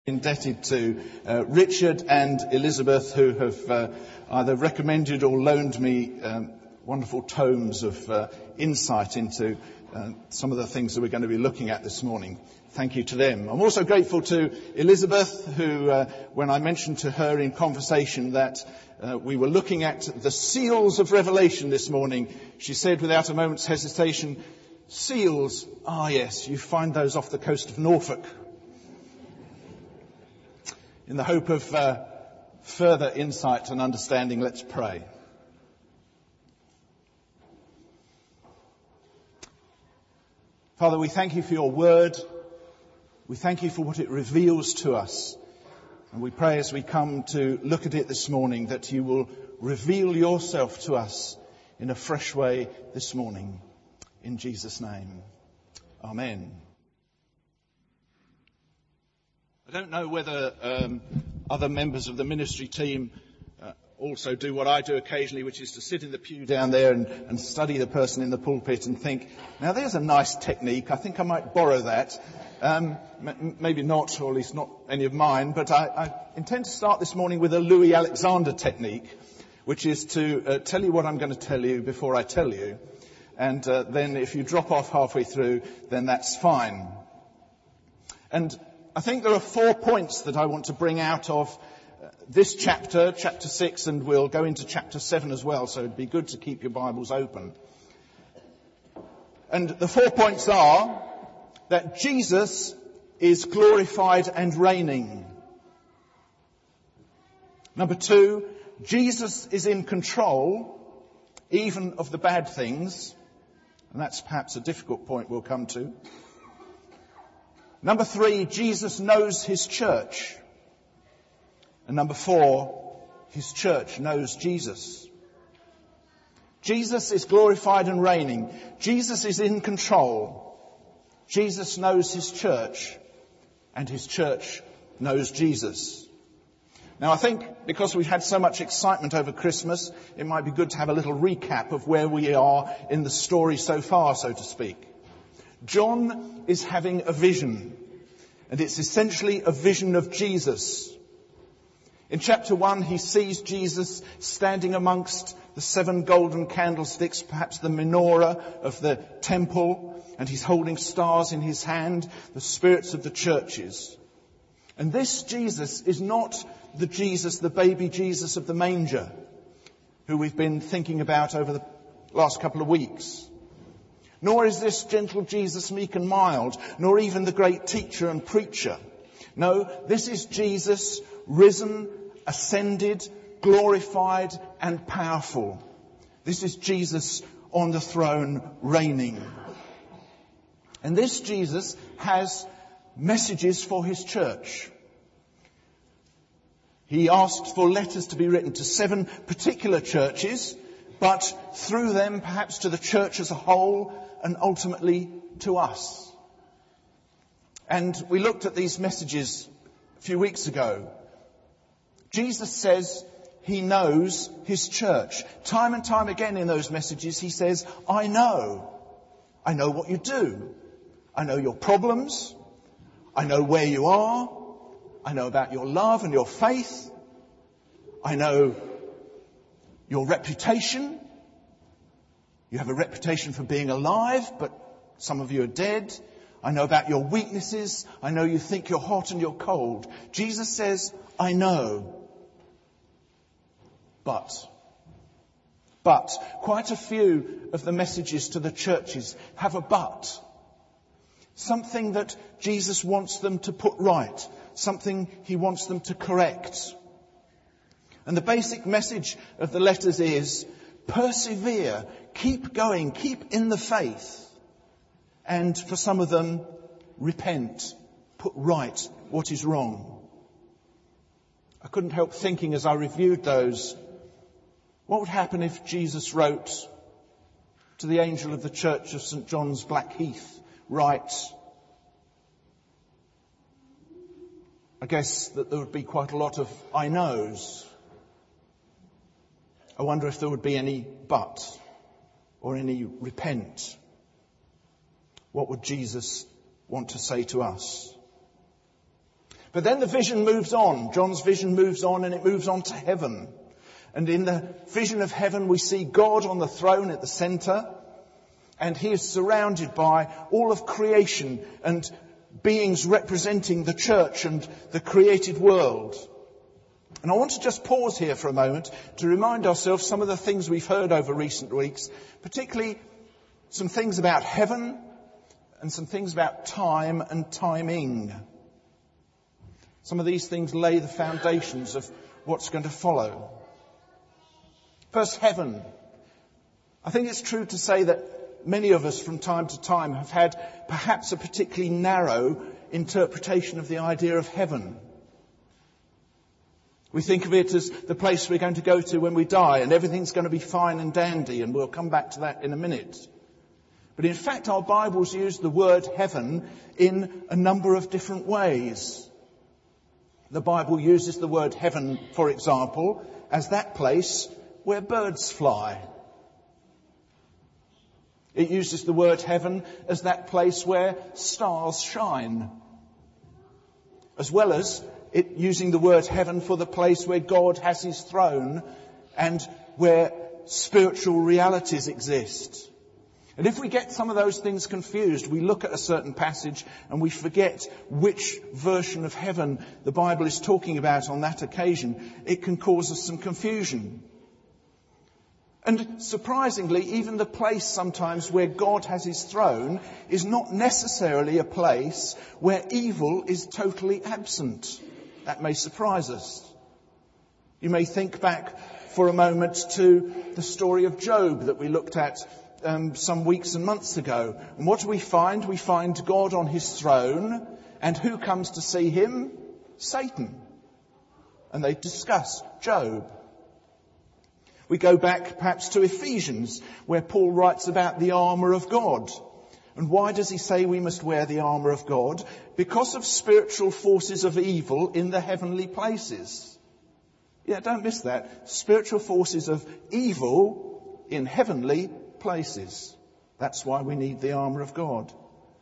Indebted to Richard and Elizabeth, who have either recommended or loaned me wonderful tomes of insight into some of the things that we're going to be looking at this morning. Thank you to them. I'm also grateful to Elizabeth, who, when I mentioned to her in conversation that we were looking at the seals of Revelation this morning, she said without a moment's hesitation, "Seals, yes, you find those off the coast of Norfolk." In the hope of further insight and understanding, let's pray. Father, we thank you for your word. We thank you for what it reveals to us. And we pray as we come to look at it this morning that you will reveal yourself to us in a fresh way this morning. In Jesus' name. Amen. I don't know whether other members of the ministry team also do what I do occasionally, which is to sit in the pew down there and study the person in the pulpit and think, now there's a nice technique, I think I might borrow that. Maybe not, or at least not any of mine, but I intend to start this morning with a Louis Alexander technique, which is to tell you what I'm going to tell you before I tell you. And then if you drop off halfway through, then that's fine. And I think there are 4 points that I want to bring out of this chapter, chapter 6, and we'll go into chapter 7 as well, so it'd be good to keep your Bibles open. And the 4 points are that Jesus is glorified and reigning. Number 2, Jesus is in control, even of the bad things, and that's perhaps a difficult point we'll come to. Number 3, Jesus knows his church. And number 4, his church knows Jesus. Jesus is glorified and reigning. Jesus is in control. Jesus knows his church. And his church knows Jesus. Now I think because we've had so much excitement over Christmas, it might be good to have a little recap of where we are in the story so far, so to speak. John is having a vision, and it's essentially a vision of Jesus. In chapter 1, he sees Jesus standing amongst the 7 golden candlesticks, perhaps the menorah of the temple, and he's holding stars in his hand, the spirits of the churches. And this Jesus is not the Jesus, the baby Jesus of the manger, who we've been thinking about over the last couple of weeks. Nor is this gentle Jesus meek and mild, nor even the great teacher and preacher. No, this is Jesus risen, ascended, glorified and powerful. This is Jesus on the throne reigning. And this Jesus has messages for his church. He asked for letters to be written to 7 particular churches, but through them perhaps to the church as a whole, and ultimately to us. And we looked at these messages a few weeks ago. Jesus says he knows his church. Time and time again in those messages he says, I know. I know what you do. I know your problems. I know where you are. I know about your love and your faith. I know your reputation. You have a reputation for being alive, but some of you are dead. I know about your weaknesses. I know you think you're hot and you're cold. Jesus says, I know. But quite a few of the messages to the churches have a but. Something that Jesus wants them to put right. Something he wants them to correct. And the basic message of the letters is, persevere, keep going, keep in the faith. And for some of them, repent, put right what is wrong. I couldn't help thinking as I reviewed those, what would happen if Jesus wrote to the angel of the church of St. John's, Blackheath, write, I guess that there would be quite a lot of I knows. I wonder if there would be any but or any repent. What would Jesus want to say to us? But then the vision moves on. John's vision moves on, and it moves on to heaven. And in the vision of heaven, we see God on the throne at the center, and he is surrounded by all of creation and beings representing the church and the created world. And I want to just pause here for a moment to remind ourselves some of the things we've heard over recent weeks, particularly some things about heaven and some things about time and timing. Some of these things lay the foundations of what's going to follow. First, heaven. I think it's true to say that many of us from time to time have had perhaps a particularly narrow interpretation of the idea of heaven. We think of it as the place we're going to go to when we die, and everything's going to be fine and dandy, and we'll come back to that in a minute. But in fact, our Bibles use the word heaven in a number of different ways. The Bible uses the word heaven, for example, as that place where birds fly. It uses the word heaven as that place where stars shine, as well as it using the word heaven for the place where God has his throne and where spiritual realities exist. And if we get some of those things confused, we look at a certain passage and we forget which version of heaven the Bible is talking about on that occasion, it can cause us some confusion. And surprisingly, even the place sometimes where God has his throne is not necessarily a place where evil is totally absent. That may surprise us. You may think back for a moment to the story of Job that we looked at some weeks and months ago. And what do we find? We find God on his throne, and who comes to see him? Satan. And they discuss Job. We go back perhaps to Ephesians, where Paul writes about the armour of God. And why does he say we must wear the armour of God? Because of spiritual forces of evil in the heavenly places. Yeah, don't miss that. Spiritual forces of evil in heavenly places. That's why we need the armour of God.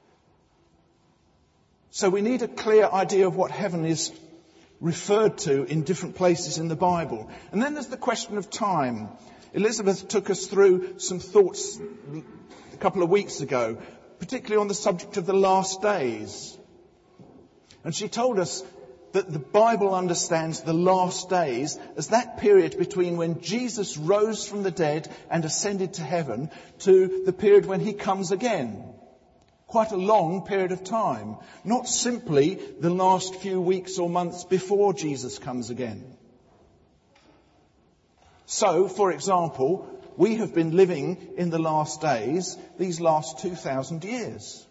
So we need a clear idea of what heaven is referred to in different places in the Bible. And then there's the question of time. Elizabeth took us through some thoughts a couple of weeks ago, particularly on the subject of the last days. And she told us that the Bible understands the last days as that period between when Jesus rose from the dead and ascended to heaven to the period when he comes again. Quite a long period of time. Not simply the last few weeks or months before Jesus comes again. So, for example, we have been living in the last days these last 2,000 years.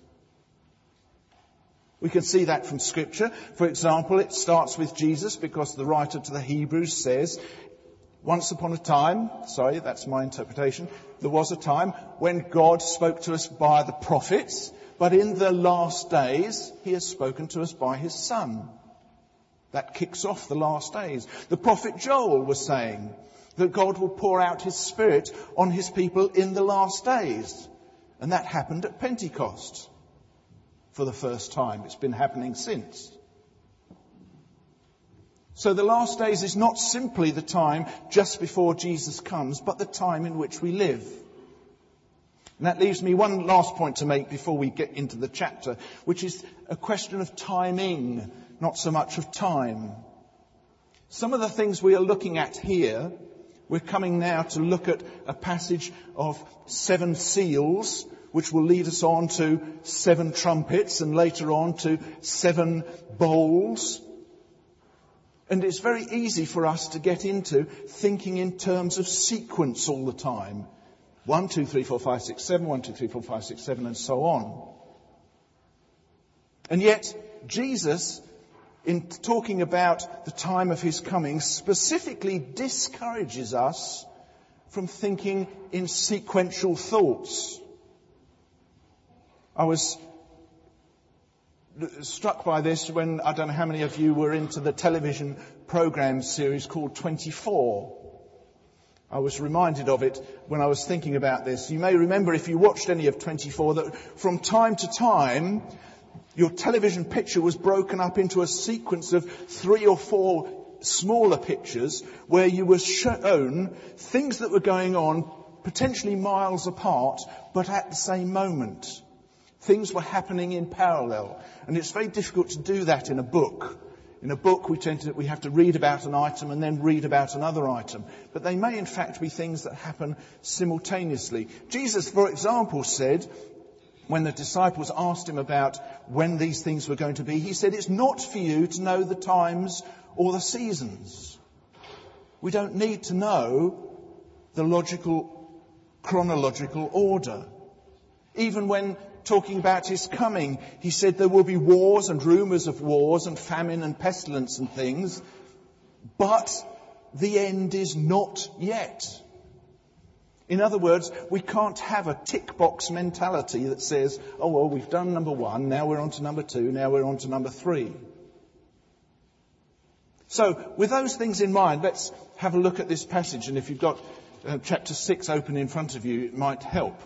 We can see that from Scripture. For example, it starts with Jesus because the writer to the Hebrews says, once upon a time, that's my interpretation, there was a time when God spoke to us by the prophets, but in the last days, he has spoken to us by his Son. That kicks off the last days. The prophet Joel was saying that God will pour out his Spirit on his people in the last days. And that happened at Pentecost for the first time. It's been happening since. So the last days is not simply the time just before Jesus comes, but the time in which we live. And that leaves me one last point to make before we get into the chapter, which is a question of timing, not so much of time. Some of the things we are looking at here, we're coming now to look at a passage of 7 seals, which will lead us on to 7 trumpets and later on to 7 bowls. And it's very easy for us to get into thinking in terms of sequence all the time. 1, 2, 3, 4, 5, 6, 7, 1, 2, 3, 4, 5, 6, 7, and so on. And yet, Jesus, in talking about the time of his coming, specifically discourages us from thinking in sequential thoughts. I was struck by this when, I don't know how many of you were into the television program series called 24. I was reminded of it when I was thinking about this. You may remember, if you watched any of 24, that from time to time your television picture was broken up into a sequence of 3 or 4 smaller pictures where you were shown things that were going on potentially miles apart, but at the same moment. Things were happening in parallel. And it's very difficult to do that in a book. In a book, we have to read about an item and then read about another item. But they may in fact be things that happen simultaneously. Jesus, for example, said, when the disciples asked him about when these things were going to be, he said, it's not for you to know the times or the seasons. We don't need to know the chronological order. Even when talking about his coming, he said there will be wars and rumours of wars and famine and pestilence and things, but the end is not yet. In other words, we can't have a tick box mentality that says, oh well, we've done number 1, now we're on to number 2, now we're on to number 3. So, with those things in mind, let's have a look at this passage, and if you've got chapter 6 open in front of you, it might help.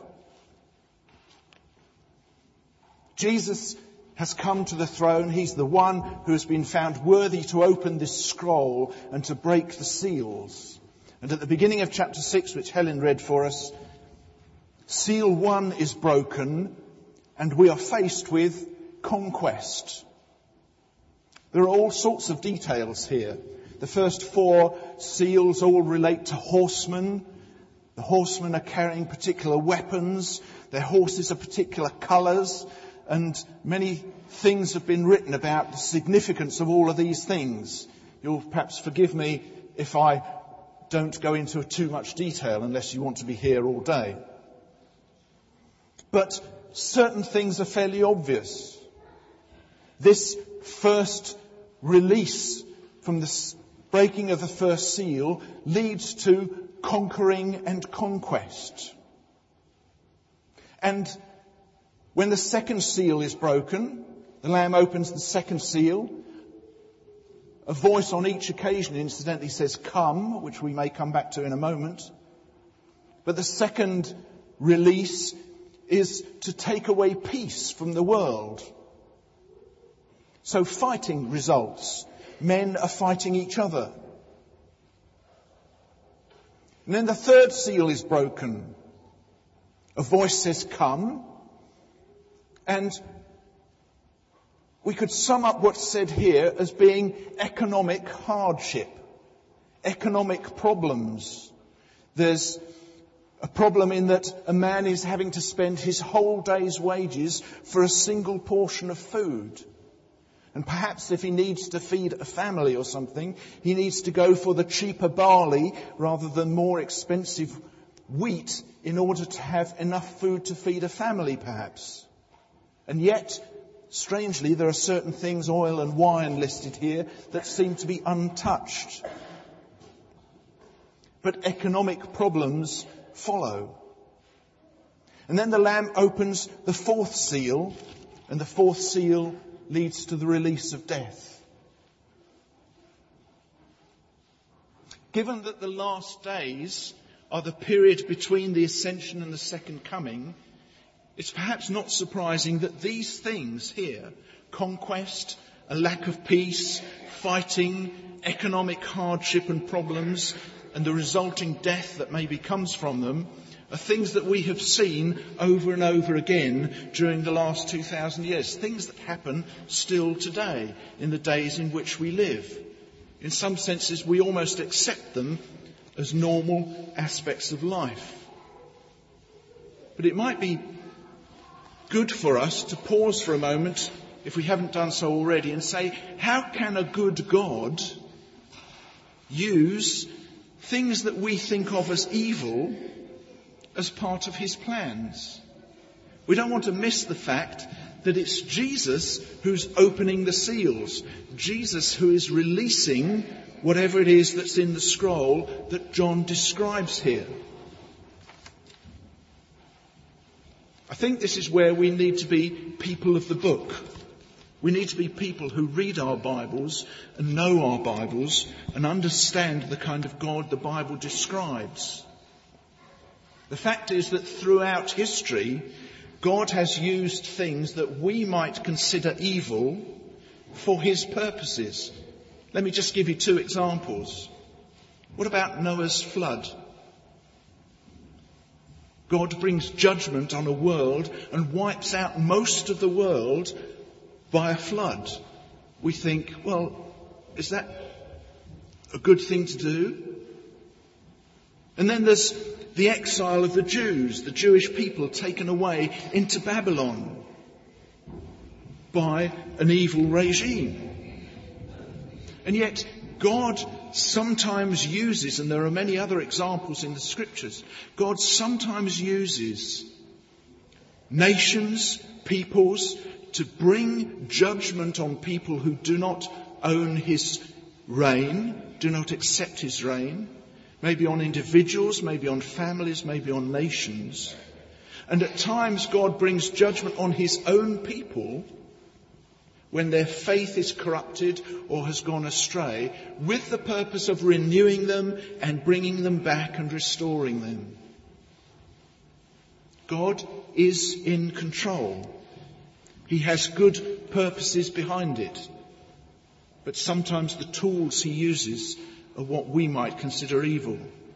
Jesus has come to the throne. He's the one who has been found worthy to open this scroll and to break the seals. And at the beginning of chapter 6, which Helen read for us, seal 1 is broken and we are faced with conquest. There are all sorts of details here. The first 4 seals all relate to horsemen. The horsemen are carrying particular weapons. Their horses are particular colours. And many things have been written about the significance of all of these things. You'll perhaps forgive me if I don't go into too much detail unless you want to be here all day. But certain things are fairly obvious. This first release from the breaking of the first seal leads to conquering and conquest. And when the second seal is broken, the Lamb opens the second seal. A voice on each occasion, incidentally, says, come, which we may come back to in a moment. But the second release is to take away peace from the world. So fighting results. Men are fighting each other. And then the third seal is broken. A voice says, come. And we could sum up what's said here as being economic hardship, economic problems. There's a problem in that a man is having to spend his whole day's wages for a single portion of food. And perhaps if he needs to feed a family or something, he needs to go for the cheaper barley rather than more expensive wheat in order to have enough food to feed a family, perhaps. And yet, strangely, there are certain things, oil and wine listed here, that seem to be untouched. But economic problems follow. And then the Lamb opens the 4th seal, and the 4th seal leads to the release of death. Given that the last days are the period between the ascension and the second coming, it's perhaps not surprising that these things here, conquest, a lack of peace, fighting, economic hardship and problems, and the resulting death that maybe comes from them, are things that we have seen over and over again during the last 2,000 years. Things that happen still today in the days in which we live. In some senses, we almost accept them as normal aspects of life. But it might be good for us to pause for a moment, if we haven't done so already, and say, how can a good God use things that we think of as evil as part of his plans? We don't want to miss the fact that it's Jesus who's opening the seals, Jesus who is releasing whatever it is that's in the scroll that John describes here. I think this is where we need to be people of the book. We need to be people who read our Bibles and know our Bibles and understand the kind of God the Bible describes. The fact is that throughout history, God has used things that we might consider evil for his purposes. Let me just give you 2 examples. What about Noah's flood? God brings judgment on a world and wipes out most of the world by a flood. We think, well, is that a good thing to do? And then there's the exile of the Jews, the Jewish people taken away into Babylon by an evil regime. And yet God sometimes uses, and there are many other examples in the scriptures, God sometimes uses nations, peoples, to bring judgment on people who do not own his reign, do not accept his reign, maybe on individuals, maybe on families, maybe on nations. And at times God brings judgment on his own people when their faith is corrupted or has gone astray, with the purpose of renewing them and bringing them back and restoring them. God is in control. He has good purposes behind it. But sometimes the tools he uses are what we might consider evil.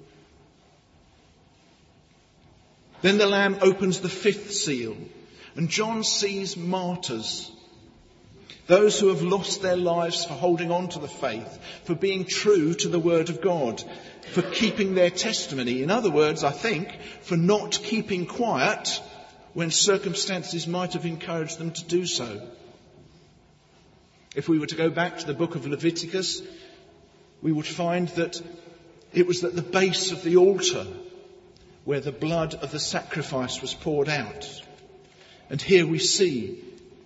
Then the Lamb opens the 5th seal, and John sees martyrs. Those who have lost their lives for holding on to the faith, for being true to the Word of God, for keeping their testimony. In other words, I think, for not keeping quiet when circumstances might have encouraged them to do so. If we were to go back to the book of Leviticus, we would find that it was at the base of the altar where the blood of the sacrifice was poured out. And here we see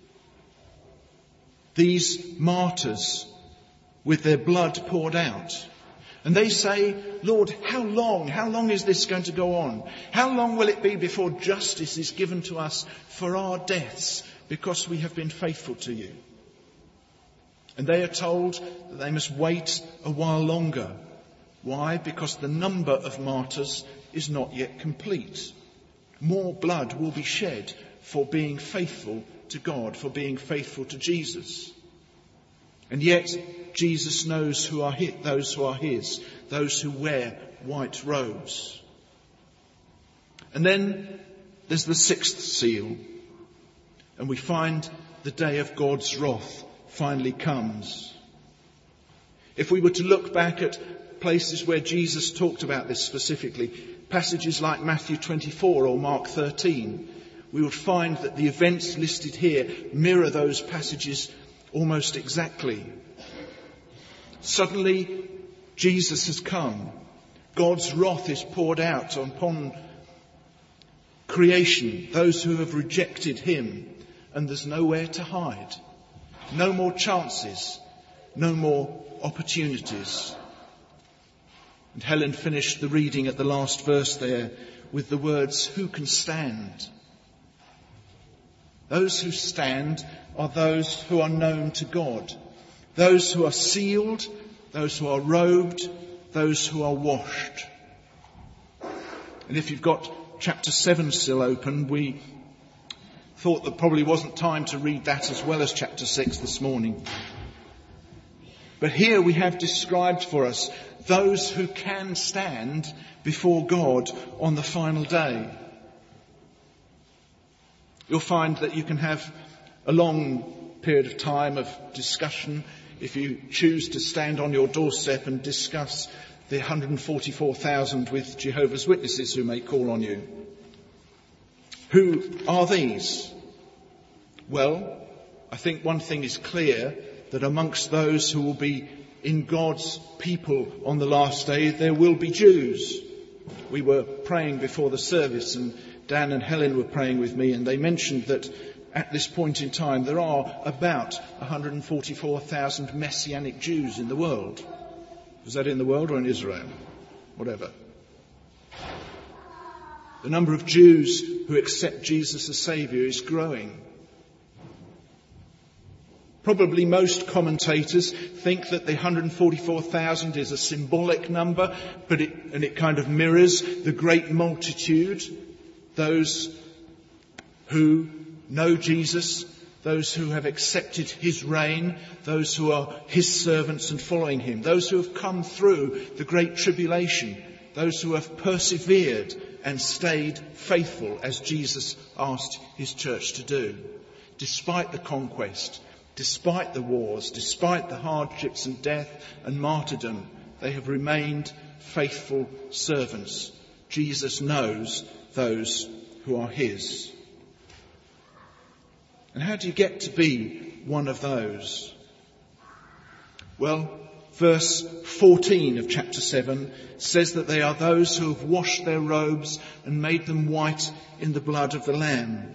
these martyrs with their blood poured out. And they say, Lord, how long? How long is this going to go on? How long will it be before justice is given to us for our deaths because we have been faithful to you? And they are told that they must wait a while longer. Why? Because the number of martyrs is not yet complete. More blood will be shed for being faithful to God, for being faithful to Jesus. And yet Jesus knows those who are his, those who wear white robes. And then there's the 6th seal, and we find the day of God's wrath finally comes. If we were to look back at places where Jesus talked about this specifically, passages like Matthew 24 or Mark 13, we would find that the events listed here mirror those passages almost exactly. Suddenly, Jesus has come. God's wrath is poured out upon creation, those who have rejected him, and there's nowhere to hide. No more chances, no more opportunities. And Helen finished the reading at the last verse there with the words, who can stand? Those who stand are those who are known to God. Those who are sealed, those who are robed, those who are washed. And if you've got chapter 7 still open, we thought that probably wasn't time to read that as well as chapter 6 this morning. But here we have described for us those who can stand before God on the final day. You'll find that you can have a long period of time of discussion if you choose to stand on your doorstep and discuss the 144,000 with Jehovah's Witnesses who may call on you. Who are these? Well, I think one thing is clear, that amongst those who will be in God's people on the last day, there will be Jews. We were praying before the service, and Dan and Helen were praying with me, and they mentioned that at this point in time there are about 144,000 Messianic Jews in the world. Was that in the world or in Israel? Whatever. The number of Jews who accept Jesus as Saviour is growing. Probably most commentators think that the 144,000 is a symbolic number, but it kind of mirrors the great multitude, those who know Jesus, those who have accepted his reign, those who are his servants and following him, those who have come through the great tribulation, those who have persevered and stayed faithful as Jesus asked his church to do. Despite the conquest, despite the wars, despite the hardships and death and martyrdom, they have remained faithful servants. Jesus knows those who are his. And how do you get to be one of those? Well, verse 14 of chapter 7 says that they are those who have washed their robes and made them white in the blood of the Lamb.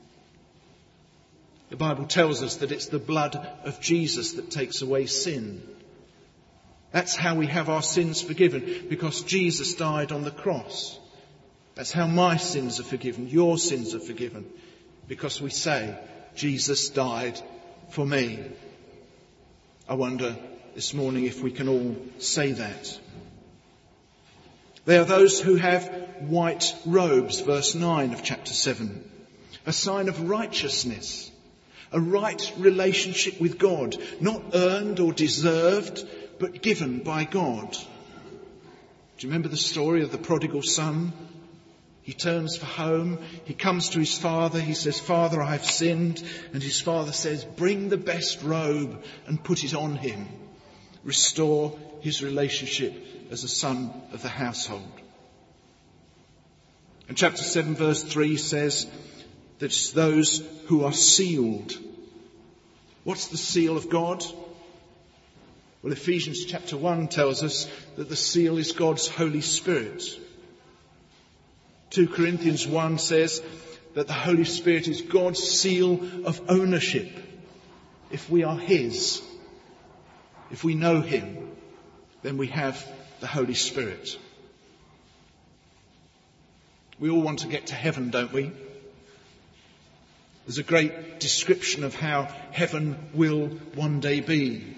The Bible tells us that it's the blood of Jesus that takes away sin. That's how we have our sins forgiven, because Jesus died on the cross. That's how my sins are forgiven, your sins are forgiven, because we say, Jesus died for me. I wonder this morning if we can all say that. They are those who have white robes, verse 9 of chapter 7. A sign of righteousness, a right relationship with God, not earned or deserved, but given by God. Do you remember the story of the prodigal son? He turns for home. He comes to his father. He says, Father, I have sinned. And his father says, bring the best robe and put it on him. Restore his relationship as a son of the household. And chapter 7 verse 3 says that it's those who are sealed. What's the seal of God? Well, Ephesians chapter 1 tells us that the seal is God's Holy Spirit. 2 Corinthians 1 says that the Holy Spirit is God's seal of ownership. If we are his, if we know him, then we have the Holy Spirit. We all want to get to heaven, don't we? There's a great description of how heaven will one day be.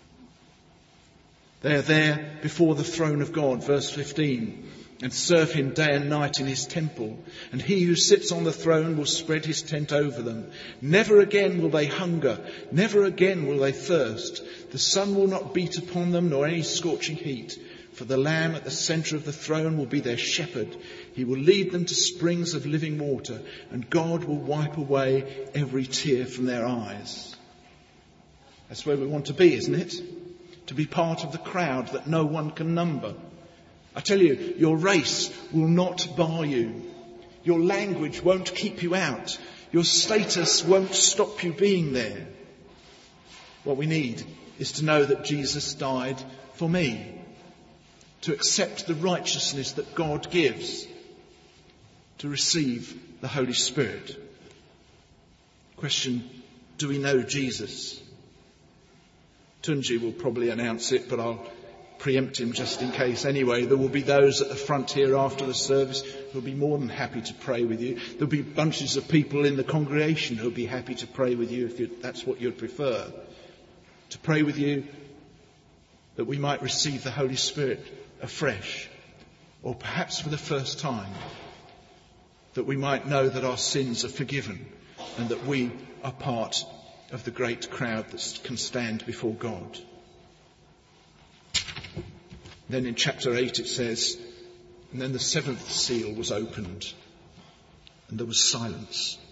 They are there before the throne of God, verse 15. And serve him day and night in his temple. And he who sits on the throne will spread his tent over them. Never again will they hunger. Never again will they thirst. The sun will not beat upon them, nor any scorching heat. For the Lamb at the centre of the throne will be their shepherd. He will lead them to springs of living water. And God will wipe away every tear from their eyes. That's where we want to be, isn't it? To be part of the crowd that no one can number. I tell you, your race will not bar you. Your language won't keep you out. Your status won't stop you being there. What we need is to know that Jesus died for me. To accept the righteousness that God gives. To receive the Holy Spirit. Question, do we know Jesus? Tunji will probably announce it, but I'll preempt him just in case. Anyway, there will be those at the front here after the service who will be more than happy to pray with you. There'll be bunches of people in the congregation who will be happy to pray with you if that's what you'd prefer. To pray with you that we might receive the Holy Spirit afresh, or perhaps for the first time, that we might know that our sins are forgiven and that we are part of the great crowd that can stand before God. Then in chapter 8 it says, and then the seventh seal was opened, and there was silence.